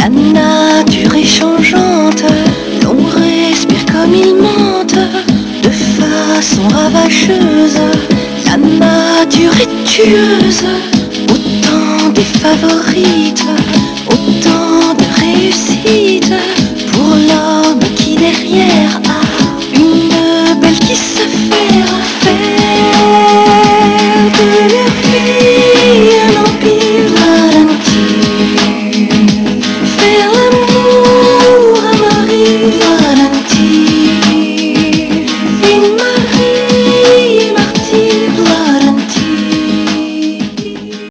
La nature est changeante, l'on respire comme il mente, de façon ravageuse. La nature est tueuse, autant de favorites, autant de réussites pour l'homme qui derrière